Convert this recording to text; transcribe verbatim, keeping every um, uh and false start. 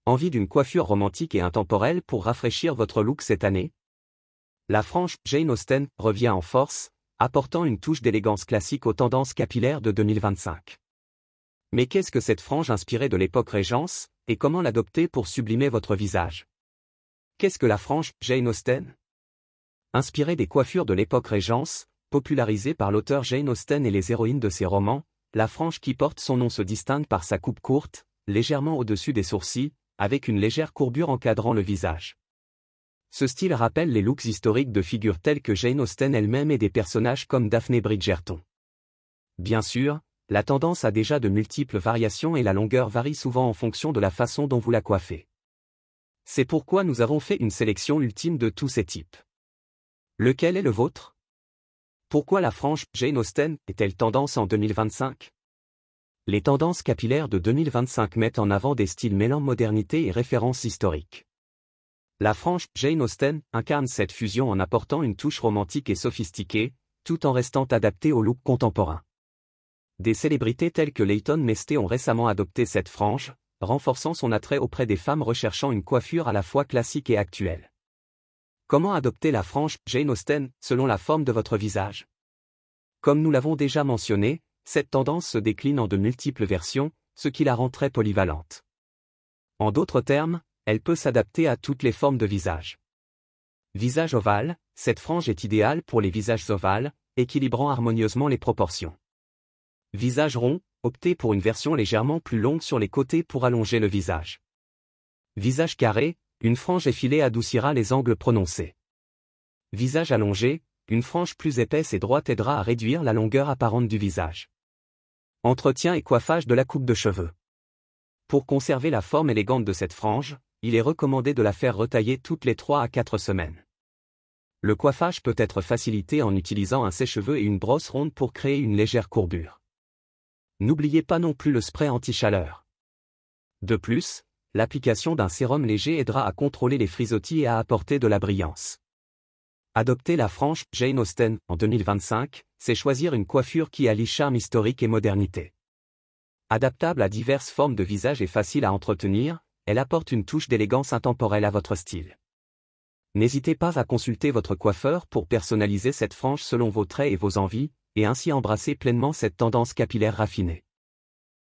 Envie d'une coiffure romantique et intemporelle pour rafraîchir votre look cette année? La frange Jane Austen revient en force, apportant une touche d'élégance classique aux tendances capillaires de deux mille vingt-cinq. Mais qu'est-ce que cette frange inspirée de l'époque Régence, et comment l'adopter pour sublimer votre visage? Qu'est-ce que la frange Jane Austen? Inspirée des coiffures de l'époque Régence, popularisée par l'auteur Jane Austen et les héroïnes de ses romans, la frange qui porte son nom se distingue par sa coupe courte, légèrement au-dessus des sourcils, avec une légère courbure encadrant le visage. Ce style rappelle les looks historiques de figures telles que Jane Austen elle-même et des personnages comme Daphné Bridgerton. Bien sûr, la tendance a déjà de multiples variations et la longueur varie souvent en fonction de la façon dont vous la coiffez. C'est pourquoi nous avons fait une sélection ultime de tous ces types. Lequel est le vôtre? Pourquoi la frange Jane Austen est-elle tendance en deux mille vingt-cinq? Les tendances capillaires de deux mille vingt-cinq mettent en avant des styles mêlant modernité et références historiques. La frange Jane Austen incarne cette fusion en apportant une touche romantique et sophistiquée, tout en restant adaptée au look contemporain. Des célébrités telles que Leighton Meester ont récemment adopté cette frange, renforçant son attrait auprès des femmes recherchant une coiffure à la fois classique et actuelle. Comment adopter la frange Jane Austen selon la forme de votre visage? Comme nous l'avons déjà mentionné, cette tendance se décline en de multiples versions, ce qui la rend très polyvalente. En d'autres termes, elle peut s'adapter à toutes les formes de visage. Visage ovale, cette frange est idéale pour les visages ovales, équilibrant harmonieusement les proportions. Visage rond, optez pour une version légèrement plus longue sur les côtés pour allonger le visage. Visage carré, une frange effilée adoucira les angles prononcés. Visage allongé, une frange plus épaisse et droite aidera à réduire la longueur apparente du visage. Entretien et coiffage de la coupe de cheveux. Pour conserver la forme élégante de cette frange, il est recommandé de la faire retailler toutes les trois à quatre semaines. Le coiffage peut être facilité en utilisant un sèche-cheveux et une brosse ronde pour créer une légère courbure. N'oubliez pas non plus le spray anti-chaleur. De plus, l'application d'un sérum léger aidera à contrôler les frisottis et à apporter de la brillance. Adopter la frange Jane Austen en deux mille vingt-cinq, c'est choisir une coiffure qui allie charme historique et modernité. Adaptable à diverses formes de visage et facile à entretenir, elle apporte une touche d'élégance intemporelle à votre style. N'hésitez pas à consulter votre coiffeur pour personnaliser cette frange selon vos traits et vos envies, et ainsi embrasser pleinement cette tendance capillaire raffinée.